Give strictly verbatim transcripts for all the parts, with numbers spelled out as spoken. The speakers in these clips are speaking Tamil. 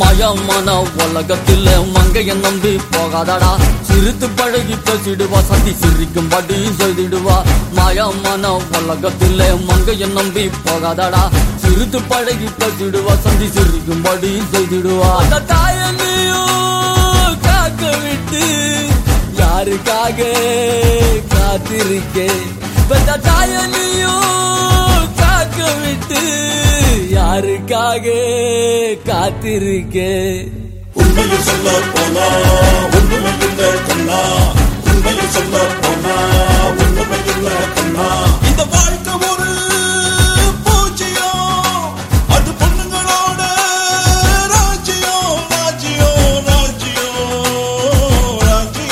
மயமான உலகத்தில் மங்கைய நம்பி போகாதடா, சிரித்து பழகி பேசிடுவா, சந்தி சிரிக்கும்படி செய்திடுவா. மயமான உலகத்தில் மங்கைய நம்பி போகாதடா, சிரித்து பழகி பேசிடுவா, சந்தி சிரிக்கும்படி செய்திடுவா. அந்த தாயனையும் காக்க விட்டு யாருக்காக காத்திருக்கே, அந்த தாயனையும் காக்க விட்டு யாருக்காக காத்திருக்கே. உண்மையை சொல்ல போனா உண்மை இல்லை கண்ணா, உண்மையை சொல்ல போனா உண்மை இல்லை கண்ணா. இந்த வாழ்க்கை ஒரு பூஜ்யம், அது பொண்ணுங்களோட ராஜ்யம் ராஜ்யம் ராஜ்யம்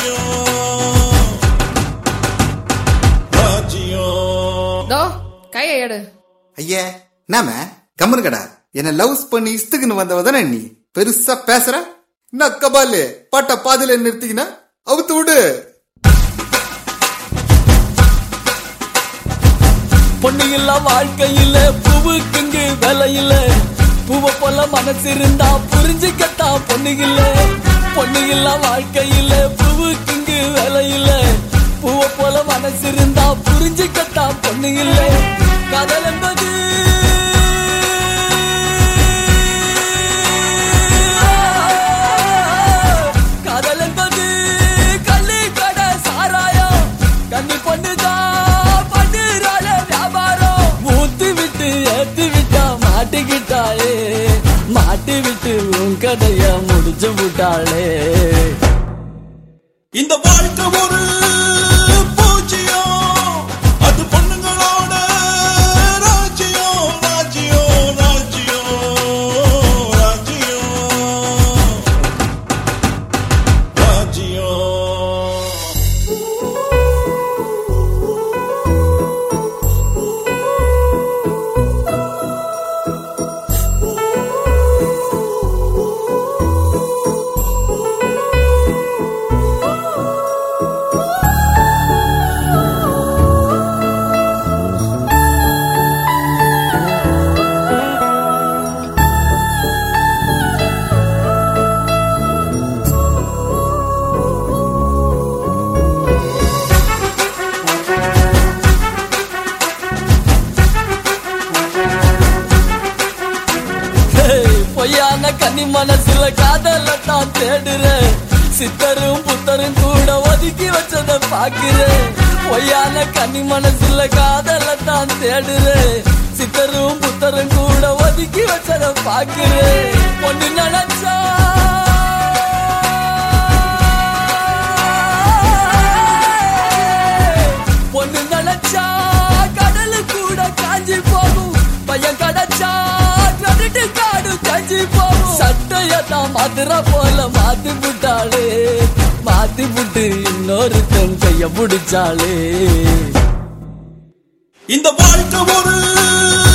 ராஜ்யம் ராஜ்யம். கையை எடு. ஐயா நாம கம்மனு கடா, என்ன லவ்ஸ் பண்ணி இஸ்துக்குன்னு வந்தவதானே நீ பெருசா பேசுற. நக்கபாலே பாட்ட பாதில நிறுத்திக்கினா அவுத்து விடு. பொண்ணு இல்ல வாழ்க்கையில பூவுக்குங்கு விலையில, பூவை போல மனசு இருந்தா புரிஞ்சுக்கத்தா பொண்ணு இல்ல. பொண்ணு இல்ல வாழ்க்கையில பூவுக்குங்கு விலையில, பூவை போல மனசு இருந்தா புரிஞ்சுக்கத்தா பொண்ணு இல்ல. காதல் என்பது காதல் என்பது கள்ளி கடை சாராயம், கண்ணி பொண்ணுதான் பண்ணுறாள வியாபாரம். ஊத்து விட்டு ஏத்து விட்டா மாட்டிக்கிட்டாளே, மாட்டி விட்டு உன் கதைய முடிச்சு விட்டாளே. இந்த வாழ்க்கை ஒரு பூஜ்யம், அது பொண்ணுங்களோட ராஜ்யம் ராஜ்யம் ராஜ்யம் ராஜ்யம் ராஜ்யம். பொய்யான கன்னி மனசுல காதல தான் தேடுறேன், சித்தரும் புத்தரும் கூட ஒதுக்கி வச்சத பாக்குறேன். பொய்யான கன்னி மனசுல காதல தான் தேடுறேன், சித்தரும் புத்தரும் கூட ஒதுக்கி வச்சத பாக்குறேன். பொண்ணு நினைச்சா பொண்ணு நினைச்சா கடலு கூட காஞ்சி போகும், பையன் கிடைச்சா காடு காஞ்சி போகும். சட்டையத்தான் மதுரை போல மாத்தி புட்டாளே, மாத்தி புட்டு இன்னொருத்தன் கைய பிடிச்சாளே. இந்த வாழ்க்கை ஒரு